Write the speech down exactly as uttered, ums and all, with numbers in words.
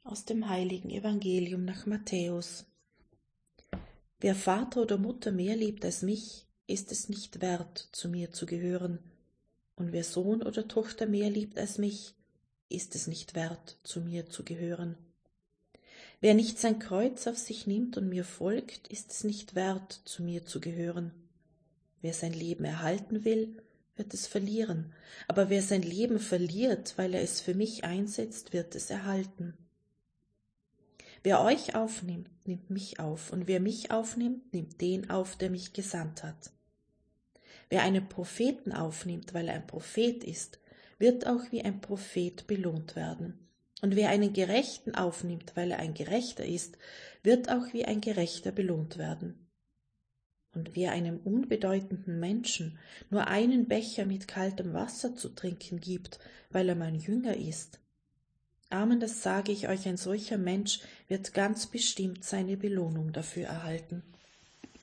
Aus dem heiligen Evangelium nach Matthäus. Wer Vater oder Mutter mehr liebt als mich, ist es nicht wert, zu mir zu gehören. Und wer Sohn oder Tochter mehr liebt als mich, ist es nicht wert, zu mir zu gehören. Wer nicht sein Kreuz auf sich nimmt und mir folgt, ist es nicht wert, zu mir zu gehören. Wer sein Leben erhalten will, wird es verlieren, aber wer sein Leben verliert, weil er es für mich einsetzt, wird es erhalten. Wer euch aufnimmt, nimmt mich auf, und wer mich aufnimmt, nimmt den auf, der mich gesandt hat. Wer einen Propheten aufnimmt, weil er ein Prophet ist, wird auch wie ein Prophet belohnt werden. Und wer einen Gerechten aufnimmt, weil er ein Gerechter ist, wird auch wie ein Gerechter belohnt werden. Und wer einem unbedeutenden Menschen nur einen Becher mit kaltem Wasser zu trinken gibt, weil er mein Jünger ist, Amen, das sage ich euch, ein solcher Mensch wird ganz bestimmt seine Belohnung dafür erhalten.